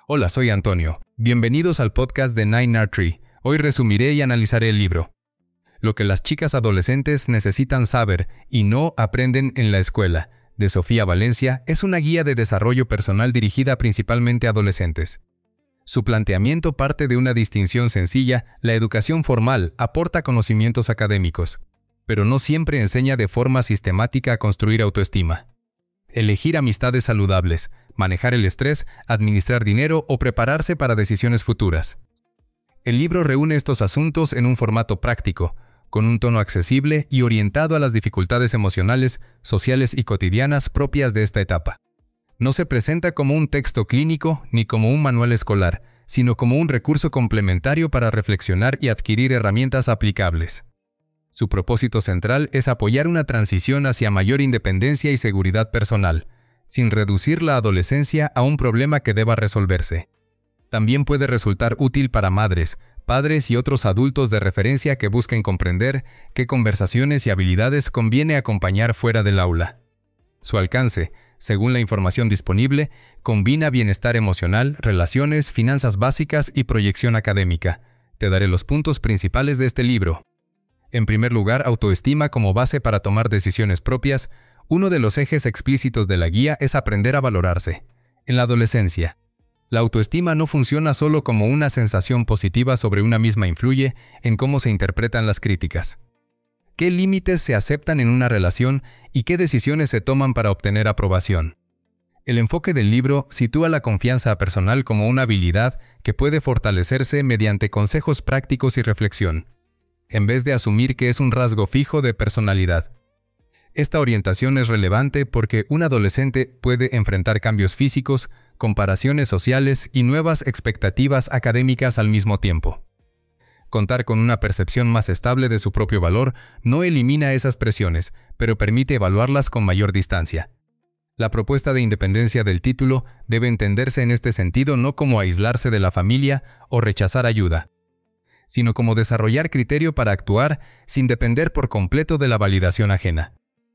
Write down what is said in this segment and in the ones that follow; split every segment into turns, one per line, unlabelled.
Hola, soy Antonio. Bienvenidos al podcast de 9R3. Hoy resumiré y analizaré el libro. Lo que las chicas adolescentes necesitan saber y no aprenden en la escuela, de Sofía Valencia, es una guía de desarrollo personal dirigida principalmente a adolescentes. Su planteamiento parte de una distinción sencilla: la educación formal aporta conocimientos académicos, pero no siempre enseña de forma sistemática a construir autoestima. Elegir amistades saludables, manejar el estrés, administrar dinero o prepararse para decisiones futuras. El libro reúne estos asuntos en un formato práctico, con un tono accesible y orientado a las dificultades emocionales, sociales y cotidianas propias de esta etapa. No se presenta como un texto clínico ni como un manual escolar, sino como un recurso complementario para reflexionar y adquirir herramientas aplicables. Su propósito central es apoyar una transición hacia mayor independencia y seguridad personal, sin reducir la adolescencia a un problema que deba resolverse. También puede resultar útil para madres, padres y otros adultos de referencia que busquen comprender qué conversaciones y habilidades conviene acompañar fuera del aula. Su alcance, según la información disponible, combina bienestar emocional, relaciones, finanzas básicas y proyección académica. Te daré los puntos principales de este libro. En primer lugar, autoestima como base para tomar decisiones propias. Uno de los ejes explícitos de la guía es aprender a valorarse. En la adolescencia, la autoestima no funciona solo como una sensación positiva sobre una misma, influye en cómo se interpretan las críticas. ¿Qué límites se aceptan en una relación y qué decisiones se toman para obtener aprobación? El enfoque del libro sitúa la confianza personal como una habilidad que puede fortalecerse mediante consejos prácticos y reflexión, en vez de asumir que es un rasgo fijo de personalidad. Esta orientación es relevante porque un adolescente puede enfrentar cambios físicos, comparaciones sociales y nuevas expectativas académicas al mismo tiempo. Contar con una percepción más estable de su propio valor no elimina esas presiones, pero permite evaluarlas con mayor distancia. La propuesta de independencia del título debe entenderse en este sentido no como aislarse de la familia o rechazar ayuda, sino como desarrollar criterio para actuar sin depender por completo de la validación ajena.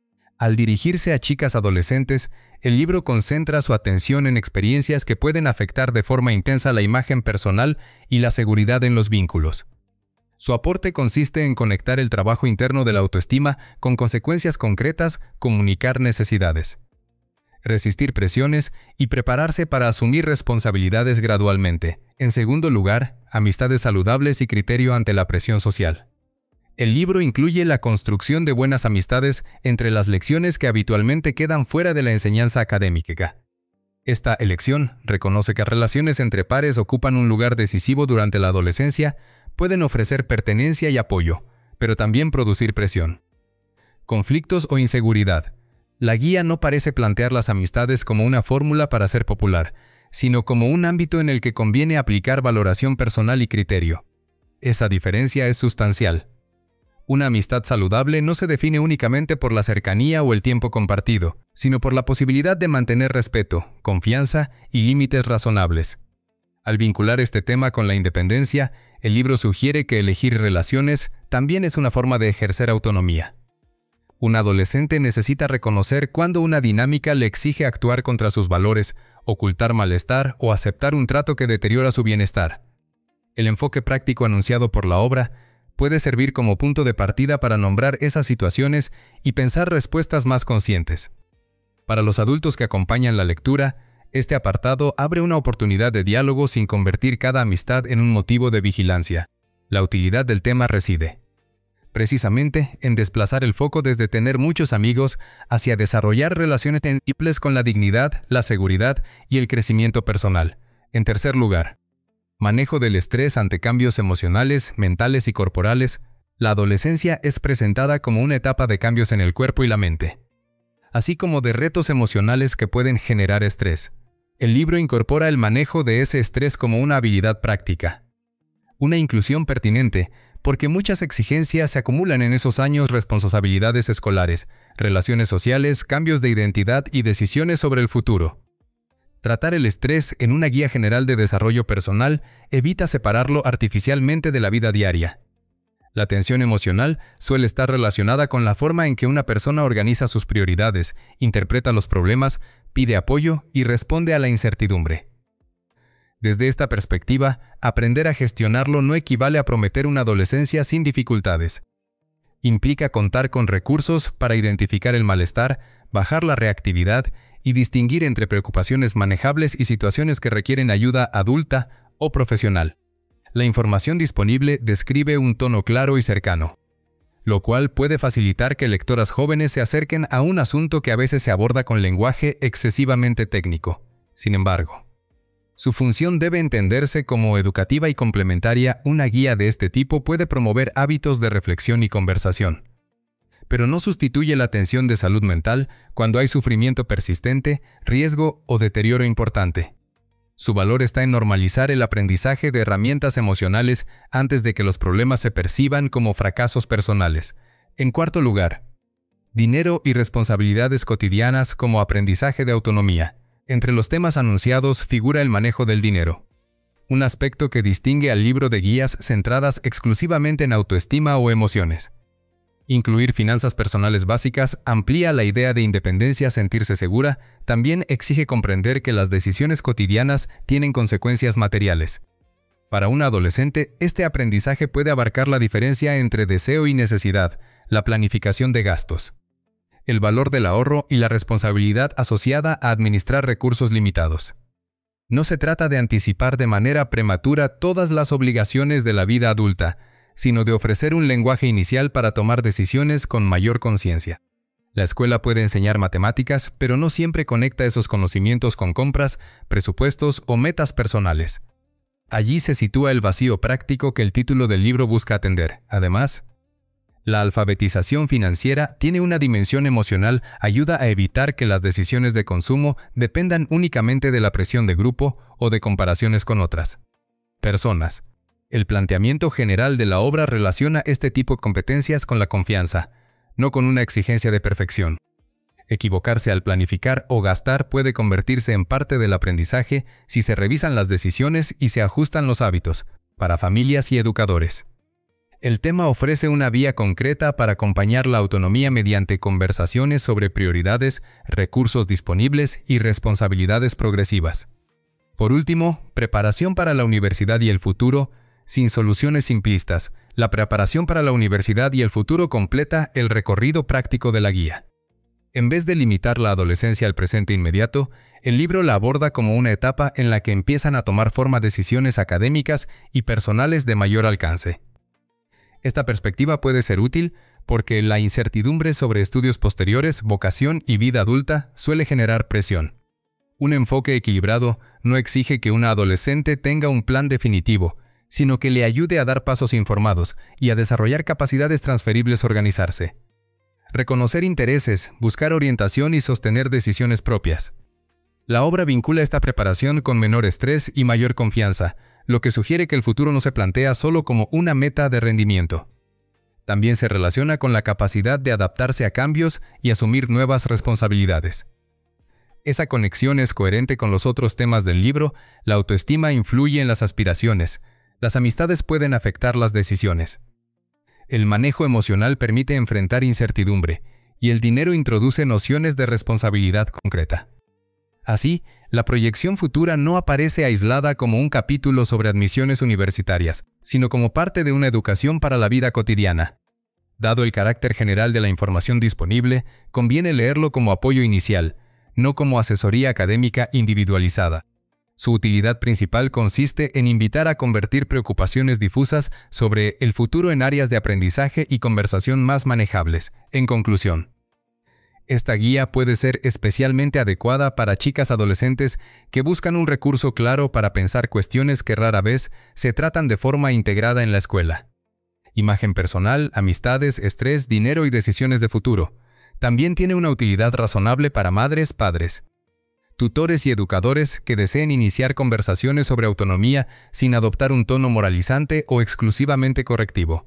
Al dirigirse a chicas adolescentes, el libro concentra su atención en experiencias que pueden afectar de forma intensa la imagen personal y la seguridad en los vínculos. Su aporte consiste en conectar el trabajo interno de la autoestima con consecuencias concretas, comunicar necesidades, resistir presiones y prepararse para asumir responsabilidades gradualmente. En segundo lugar, amistades saludables y criterio ante la presión social. El libro incluye la construcción de buenas amistades entre las lecciones que habitualmente quedan fuera de la enseñanza académica. Esta elección reconoce que relaciones entre pares ocupan un lugar decisivo durante la adolescencia, pueden ofrecer pertenencia y apoyo, pero también producir presión, conflictos o inseguridad. La guía no parece plantear las amistades como una fórmula para ser popular, sino como un ámbito en el que conviene aplicar valoración personal y criterio. Esa diferencia es sustancial. Una amistad saludable no se define únicamente por la cercanía o el tiempo compartido, sino por la posibilidad de mantener respeto, confianza y límites razonables. Al vincular este tema con la independencia, el libro sugiere que elegir relaciones también es una forma de ejercer autonomía. Un adolescente necesita reconocer cuándo una dinámica le exige actuar contra sus valores, ocultar malestar o aceptar un trato que deteriora su bienestar. El enfoque práctico anunciado por la obra puede servir como punto de partida para nombrar esas situaciones y pensar respuestas más conscientes. Para los adultos que acompañan la lectura, este apartado abre una oportunidad de diálogo sin convertir cada amistad en un motivo de vigilancia. La utilidad del tema reside precisamente en desplazar el foco desde tener muchos amigos hacia desarrollar relaciones tangibles con la dignidad, la seguridad y el crecimiento personal. En tercer lugar, manejo del estrés ante cambios emocionales, mentales y corporales. La adolescencia es presentada como una etapa de cambios en el cuerpo y la mente, así como de retos emocionales que pueden generar estrés. El libro incorpora el manejo de ese estrés como una habilidad práctica, una inclusión pertinente, porque muchas exigencias se acumulan en esos años: responsabilidades escolares, relaciones sociales, cambios de identidad y decisiones sobre el futuro. Tratar el estrés en una guía general de desarrollo personal evita separarlo artificialmente de la vida diaria. La tensión emocional suele estar relacionada con la forma en que una persona organiza sus prioridades, interpreta los problemas, pide apoyo y responde a la incertidumbre. Desde esta perspectiva, aprender a gestionarlo no equivale a prometer una adolescencia sin dificultades. Implica contar con recursos para identificar el malestar, bajar la reactividad y distinguir entre preocupaciones manejables y situaciones que requieren ayuda adulta o profesional. La información disponible describe un tono claro y cercano, lo cual puede facilitar que lectoras jóvenes se acerquen a un asunto que a veces se aborda con lenguaje excesivamente técnico. Sin embargo, su función debe entenderse como educativa y complementaria. Una guía de este tipo puede promover hábitos de reflexión y conversación, pero no sustituye la atención de salud mental cuando hay sufrimiento persistente, riesgo o deterioro importante. Su valor está en normalizar el aprendizaje de herramientas emocionales antes de que los problemas se perciban como fracasos personales. En cuarto lugar, dinero y responsabilidades cotidianas como aprendizaje de autonomía. Entre los temas anunciados figura el manejo del dinero, un aspecto que distingue al libro de guías centradas exclusivamente en autoestima o emociones. Incluir finanzas personales básicas amplía la idea de independencia. Sentirse segura también exige comprender que las decisiones cotidianas tienen consecuencias materiales. Para un adolescente, este aprendizaje puede abarcar la diferencia entre deseo y necesidad, la planificación de gastos, el valor del ahorro y la responsabilidad asociada a administrar recursos limitados. No se trata de anticipar de manera prematura todas las obligaciones de la vida adulta, sino de ofrecer un lenguaje inicial para tomar decisiones con mayor conciencia. La escuela puede enseñar matemáticas, pero no siempre conecta esos conocimientos con compras, presupuestos o metas personales. Allí se sitúa el vacío práctico que el título del libro busca atender. Además, la alfabetización financiera tiene una dimensión emocional. Ayuda a evitar que las decisiones de consumo dependan únicamente de la presión de grupo o de comparaciones con otras personas. El planteamiento general de la obra relaciona este tipo de competencias con la confianza, no con una exigencia de perfección. Equivocarse al planificar o gastar puede convertirse en parte del aprendizaje si se revisan las decisiones y se ajustan los hábitos, para familias y educadores. El tema ofrece una vía concreta para acompañar la autonomía mediante conversaciones sobre prioridades, recursos disponibles y responsabilidades progresivas. Por último, preparación para la universidad y el futuro. Sin soluciones simplistas, la preparación para la universidad y el futuro completa el recorrido práctico de la guía. En vez de limitar la adolescencia al presente inmediato, el libro la aborda como una etapa en la que empiezan a tomar forma decisiones académicas y personales de mayor alcance. Esta perspectiva puede ser útil porque la incertidumbre sobre estudios posteriores, vocación y vida adulta suele generar presión. Un enfoque equilibrado no exige que una adolescente tenga un plan definitivo, sino que le ayude a dar pasos informados y a desarrollar capacidades transferibles. Organizarse, reconocer intereses, buscar orientación y sostener decisiones propias. La obra vincula esta preparación con menor estrés y mayor confianza, lo que sugiere que el futuro no se plantea solo como una meta de rendimiento. También se relaciona con la capacidad de adaptarse a cambios y asumir nuevas responsabilidades. Esa conexión es coherente con los otros temas del libro. La autoestima influye en las aspiraciones. Las amistades pueden afectar las decisiones. El manejo emocional permite enfrentar incertidumbre, y el dinero introduce nociones de responsabilidad concreta. Así, la proyección futura no aparece aislada como un capítulo sobre admisiones universitarias, sino como parte de una educación para la vida cotidiana. Dado el carácter general de la información disponible, conviene leerlo como apoyo inicial, no como asesoría académica individualizada. Su utilidad principal consiste en invitar a convertir preocupaciones difusas sobre el futuro en áreas de aprendizaje y conversación más manejables. En conclusión, esta guía puede ser especialmente adecuada para chicas adolescentes que buscan un recurso claro para pensar cuestiones que rara vez se tratan de forma integrada en la escuela. Imagen personal, amistades, estrés, dinero y decisiones de futuro. También tiene una utilidad razonable para madres, padres, tutores y educadores que deseen iniciar conversaciones sobre autonomía sin adoptar un tono moralizante o exclusivamente correctivo.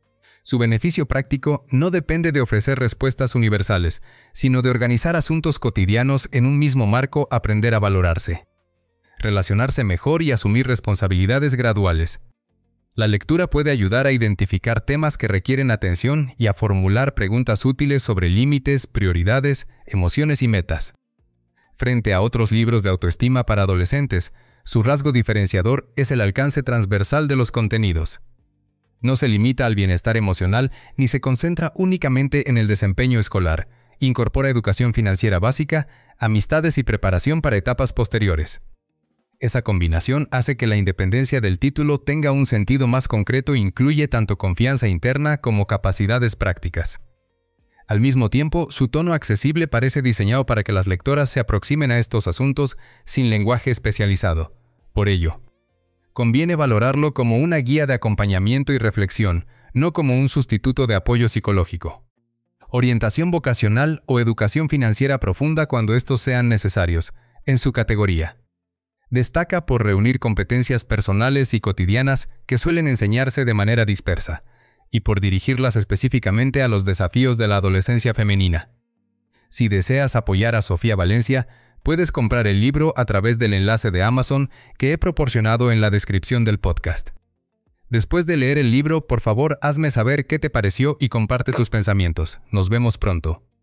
Su beneficio práctico no depende de ofrecer respuestas universales, sino de organizar asuntos cotidianos en un mismo marco. Aprender a valorarse, relacionarse mejor y asumir responsabilidades graduales. La lectura puede ayudar a identificar temas que requieren atención y a formular preguntas útiles sobre límites, prioridades, emociones y metas. Frente a otros libros de autoestima para adolescentes, Su rasgo diferenciador es el alcance transversal de los contenidos. No se limita al bienestar emocional ni se concentra únicamente en el desempeño escolar. Incorpora educación financiera básica, amistades y preparación para etapas posteriores. Esa combinación hace que la independencia del título tenga un sentido más concreto e incluye tanto confianza interna como capacidades prácticas. Al mismo tiempo, su tono accesible parece diseñado para que las lectoras se aproximen a estos asuntos sin lenguaje especializado. Por ello, conviene valorarlo como una guía de acompañamiento y reflexión, no como un sustituto de apoyo psicológico. Orientación vocacional o educación financiera profunda cuando estos sean necesarios, en su categoría. Destaca por reunir competencias personales y cotidianas que suelen enseñarse de manera dispersa, y por dirigirlas específicamente a los desafíos de la adolescencia femenina. Si deseas apoyar a Sofía Valencia, puedes comprar el libro a través del enlace de Amazon que he proporcionado en la descripción del podcast. Después de leer el libro, por favor, hazme saber qué te pareció y comparte tus pensamientos. Nos vemos pronto.